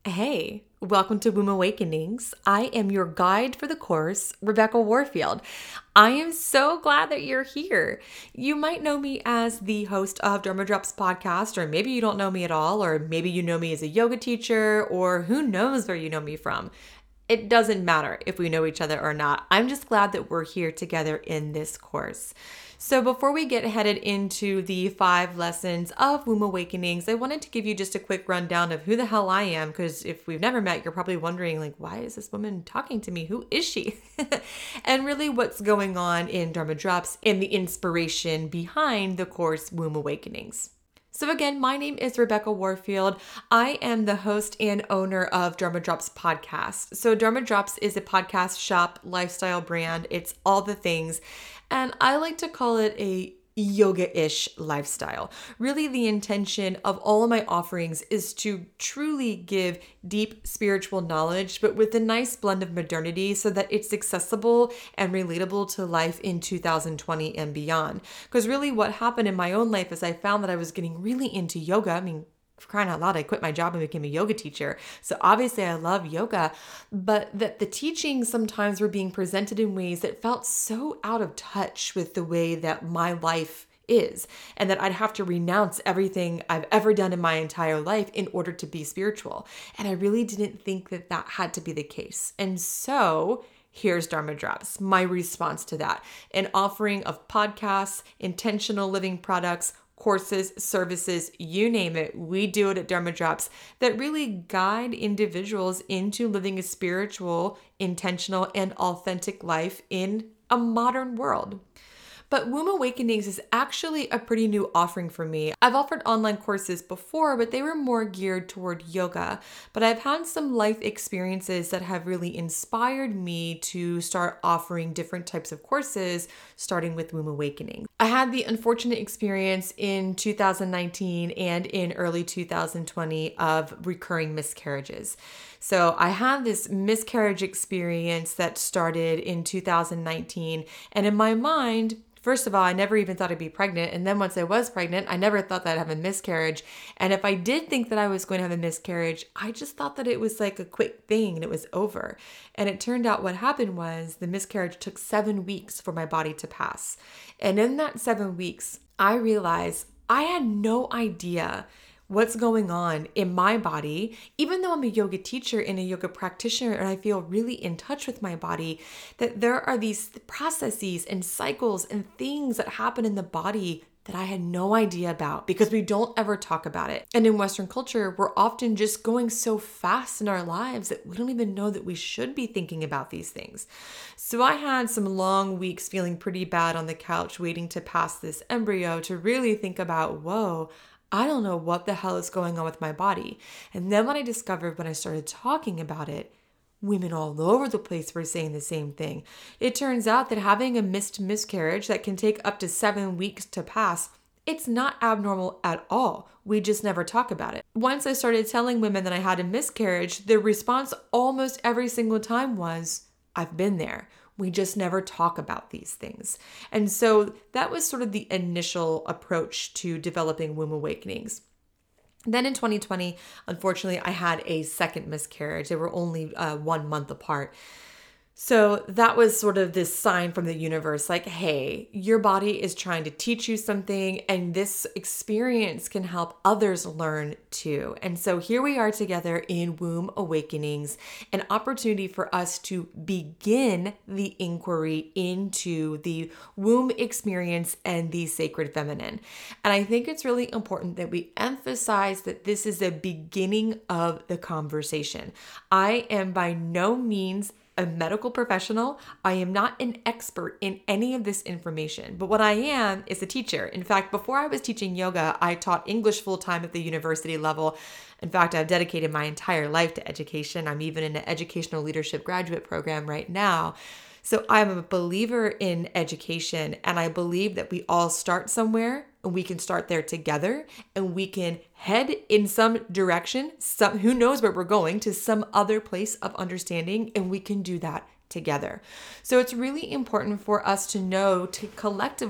Hey, welcome to Womb Awakenings. I am your guide for the course, Rebecca Warfield. I am so glad that you're here. You might know me as the host of Dharma Drops podcast, or maybe you don't know me at all, or maybe you know me as a yoga teacher, or who knows where you know me from. It doesn't matter if we know each other or not. I'm just glad that we're here together in this course. So before we get headed into the 5 lessons of Womb Awakenings, I wanted to give you just a quick rundown of who the hell I am, because if we've never met, you're probably wondering, like, why is this woman talking to me? Who is she? And really what's going on in Dharma Drops and the inspiration behind the course Womb Awakenings. So again, my name is Rebecca Warfield. I am the host and owner of Dharma Drops podcast. So Dharma Drops is a podcast shop, lifestyle brand. It's all the things. And I like to call it a yoga-ish lifestyle. Really, the intention of all of my offerings is to truly give deep spiritual knowledge, but with a nice blend of modernity so that it's accessible and relatable to life in 2020 and beyond. Because really what happened in my own life is I found that I was getting really into yoga. I mean, for crying out loud, I quit my job and became a yoga teacher. So obviously I love yoga, but that the teachings sometimes were being presented in ways that felt so out of touch with the way that my life is, and that I'd have to renounce everything I've ever done in my entire life in order to be spiritual. And I really didn't think that that had to be the case. And so here's Dharma Drops, my response to that, an offering of podcasts, intentional living products, courses, services, you name it, we do it at Dharma Drops that really guide individuals into living a spiritual, intentional, and authentic life in a modern world. But Womb Awakenings is actually a pretty new offering for me. I've offered online courses before, but they were more geared toward yoga. But I've had some life experiences that have really inspired me to start offering different types of courses, starting with Womb Awakening. I had the unfortunate experience in 2019 and in early 2020 of recurring miscarriages. So I had this miscarriage experience that started in 2019, and in my mind, first of all, I never even thought I'd be pregnant. And then once I was pregnant, I never thought that I'd have a miscarriage. And if I did think that I was going to have a miscarriage, I just thought that it was like a quick thing and it was over. And it turned out what happened was the miscarriage took 7 weeks for my body to pass. And in that 7 weeks, I realized I had no idea what's going on in my body, even though I'm a yoga teacher and a yoga practitioner and I feel really in touch with my body, that there are these processes and cycles and things that happen in the body that I had no idea about because we don't ever talk about it. And in Western culture, we're often just going so fast in our lives that we don't even know that we should be thinking about these things. So I had some long weeks feeling pretty bad on the couch, waiting to pass this embryo to really think about, whoa, I don't know what the hell is going on with my body. And then when I discovered when I started talking about it, women all over the place were saying the same thing. It turns out that having a miscarriage that can take up to 7 weeks to pass, it's not abnormal at all. We just never talk about it. Once I started telling women that I had a miscarriage, their response almost every single time was, I've been there. We just never talk about these things. And so that was sort of the initial approach to developing Womb Awakenings. Then in 2020, unfortunately, I had a second miscarriage. They were only 1 month apart. So that was sort of this sign from the universe, like, hey, your body is trying to teach you something, and this experience can help others learn too. And so here we are together in Womb Awakenings, an opportunity for us to begin the inquiry into the womb experience and the sacred feminine. And I think it's really important that we emphasize that this is the beginning of the conversation. I am by no means a medical professional. I am not an expert in any of this information, but what I am is a teacher. In fact, before I was teaching yoga, I taught English full-time at the university level. In fact, I've dedicated my entire life to education. I'm even in an educational leadership graduate program right now. So I'm a believer in education, and I believe that we all start somewhere and we can start there together and we can head in some direction, who knows where we're going, to some other place of understanding, and we can do that together. So it's really important for us to know to collectively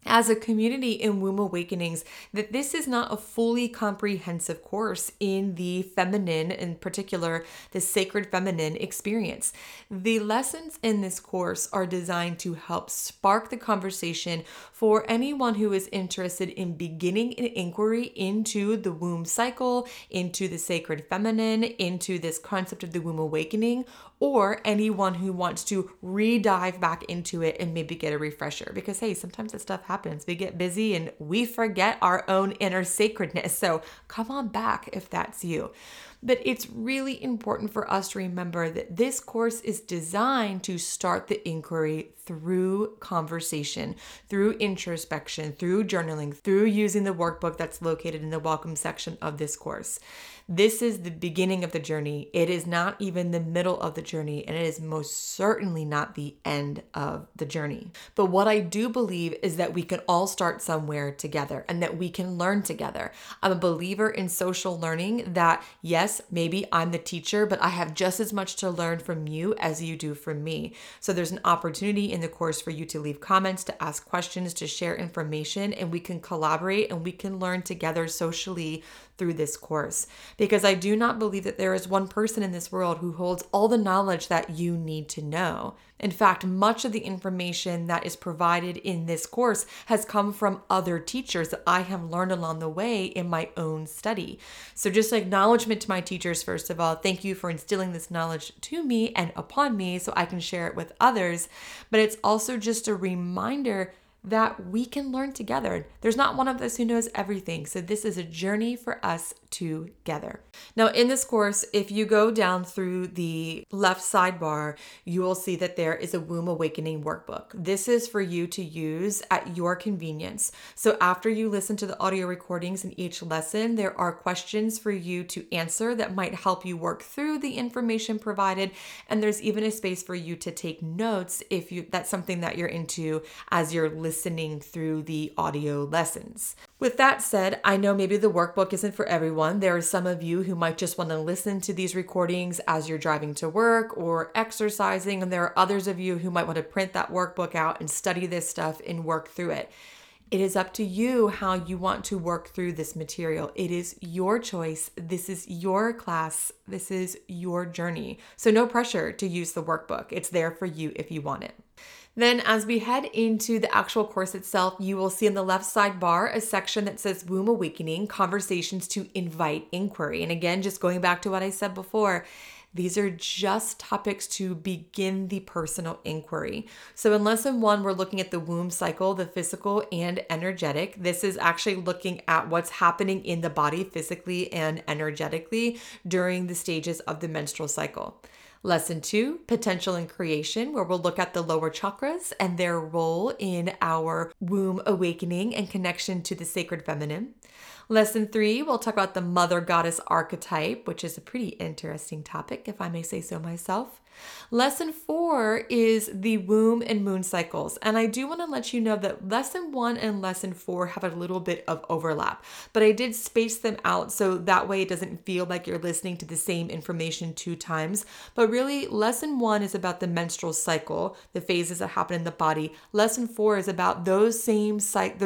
as a community in Womb Awakenings that this is not a fully comprehensive course in the feminine, in particular, the sacred feminine experience. The lessons in this course are designed to help spark the conversation for anyone who is interested in beginning an inquiry into the womb cycle, into the sacred feminine, into this concept of the womb awakening, or anyone who wants to re-dive back into it and maybe get a refresher. Because hey, sometimes that stuff happens. We get busy and we forget our own inner sacredness. So come on back if that's you. But it's really important for us to remember that this course is designed to start the inquiry through conversation, through introspection, through journaling, through using the workbook that's located in the welcome section of this course. This is the beginning of the journey. It is not even the middle of the journey, and it is most certainly not the end of the journey. But what I do believe is that we can all start somewhere together and that we can learn together. I'm a believer in social learning that, yes, maybe I'm the teacher, but I have just as much to learn from you as you do from me. So there's an opportunity in the course for you to leave comments, to ask questions, to share information, and we can collaborate and we can learn together socially through this course. Because I do not believe that there is one person in this world who holds all the knowledge that you need to know. In fact, much of the information that is provided in this course has come from other teachers that I have learned along the way in my own study. So just acknowledgement to my teachers, first of all, thank you for instilling this knowledge to me and upon me so I can share it with others. But it's also just a reminder that we can learn together. There's not one of us who knows everything. So this is a journey for us together. Now in this course, if you go down through the left sidebar, you will see that there is a Womb Awakening workbook. This is for you to use at your convenience. So after you listen to the audio recordings in each lesson, there are questions for you to answer that might help you work through the information provided. And there's even a space for you to take notes if that's something that you're into as you're listening through the audio lessons. With that said, I know maybe the workbook isn't for everyone. There are some of you who might just want to listen to these recordings as you're driving to work or exercising, and there are others of you who might want to print that workbook out and study this stuff and work through it. It is up to you how you want to work through this material. It is your choice. This is your class. This is your journey. So no pressure to use the workbook. It's there for you if you want it. Then as we head into the actual course itself, you will see in the left sidebar a section that says Womb Awakening, Conversations to Invite Inquiry. And again, just going back to what I said before, these are just topics to begin the personal inquiry. So in lesson 1, we're looking at the womb cycle, the physical and energetic. This is actually looking at what's happening in the body physically and energetically during the stages of the menstrual cycle. Lesson 2, Potential and Creation, where we'll look at the lower chakras and their role in our womb awakening and connection to the sacred feminine. Lesson 3, we'll talk about the mother goddess archetype, which is a pretty interesting topic, if I may say so myself. Lesson 4 is the womb and moon cycles. And I do want to let you know that lesson 1 and lesson 4 have a little bit of overlap, but I did space them out so that way it doesn't feel like you're listening to the same information 2 times. But really, lesson 1 is about the menstrual cycle, the phases that happen in the body. Lesson 4 is about those same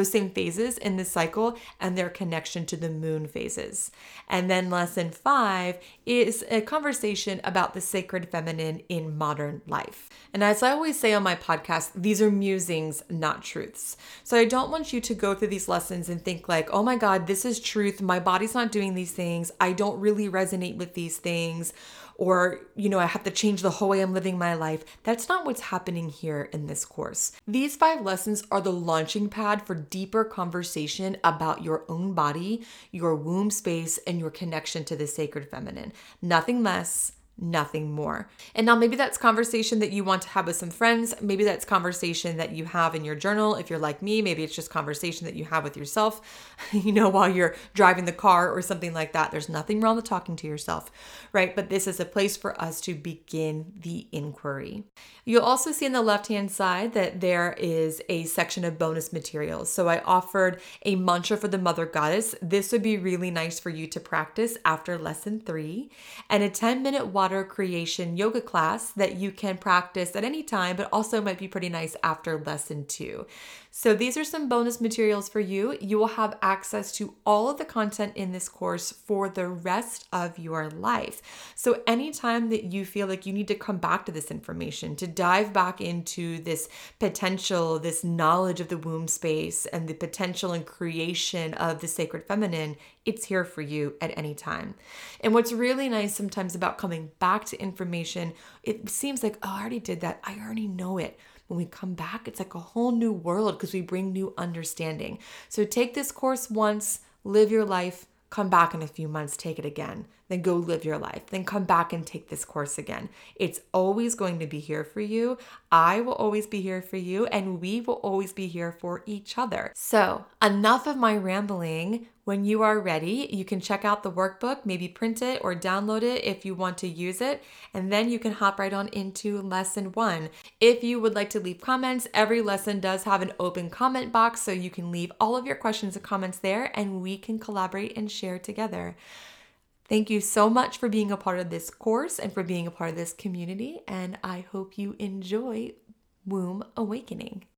phases in the cycle and their connection to the moon phases. And then lesson 5 is a conversation about the sacred feminine in modern life. And as I always say on my podcast, these are musings, not truths. So I don't want you to go through these lessons and think like, oh my God, this is truth. My body's not doing these things. I don't really resonate with these things. Or, I have to change the whole way I'm living my life. That's not what's happening here in this course. These 5 lessons are the launching pad for deeper conversation about your own body, your womb space, and your connection to the sacred feminine. Nothing less, nothing more. And now maybe that's conversation that you want to have with some friends. Maybe that's conversation that you have in your journal. If you're like me, maybe it's just conversation that you have with yourself, while you're driving the car or something like that. There's nothing wrong with talking to yourself, right? But this is a place for us to begin the inquiry. You'll also see on the left-hand side that there is a section of bonus materials. So I offered a mantra for the mother goddess. This would be really nice for you to practice after lesson 3, and a 10-minute water creation yoga class that you can practice at any time, but also might be pretty nice after lesson 2. So these are some bonus materials for you. You will have access to all of the content in this course for the rest of your life. So anytime that you feel like you need to come back to this information, to dive back into this potential, this knowledge of the womb space and the potential and creation of the sacred feminine, it's here for you at any time. And what's really nice sometimes about coming back to information, it seems like, oh, I already did that. I already know it. When we come back, it's like a whole new world because we bring new understanding. So take this course once, live your life, come back in a few months, take it again, then go live your life, then come back and take this course again. It's always going to be here for you. I will always be here for you, and we will always be here for each other. So enough of my rambling. When you are ready, you can check out the workbook, maybe print it or download it if you want to use it, and then you can hop right on into lesson 1. If you would like to leave comments, every lesson does have an open comment box, so you can leave all of your questions and comments there, and we can collaborate and share together. Thank you so much for being a part of this course and for being a part of this community, and I hope you enjoy Womb Awakening.